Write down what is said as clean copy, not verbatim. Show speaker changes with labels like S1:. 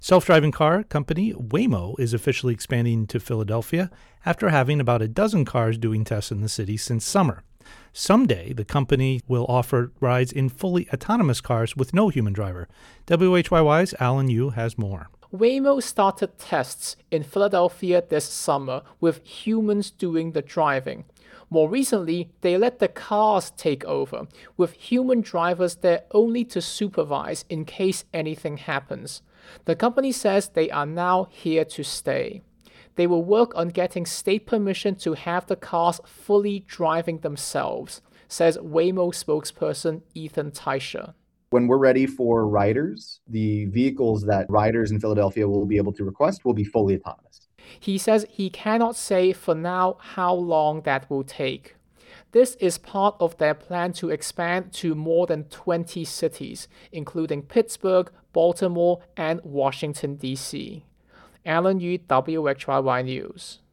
S1: Self-driving car company Waymo is officially expanding to Philadelphia after having about a dozen cars doing tests in the city since summer. Someday, the company will offer rides in fully autonomous cars with no human driver. WHYY's Alan Yu has more.
S2: Waymo started tests in Philadelphia this summer with humans doing the driving. More recently, they let the cars take over, with human drivers there only to supervise in case anything happens. The company says they are now here to stay. They will work on getting state permission to have the cars fully driving themselves, says Waymo spokesperson Ethan Teicher.
S3: When we're ready for riders, the vehicles that riders in Philadelphia will be able to request will be fully autonomous.
S2: He says he cannot say for now how long that will take. This is part of their plan to expand to more than 20 cities, including Pittsburgh, Baltimore, and Washington, D.C. Alan Yu, WHYY News.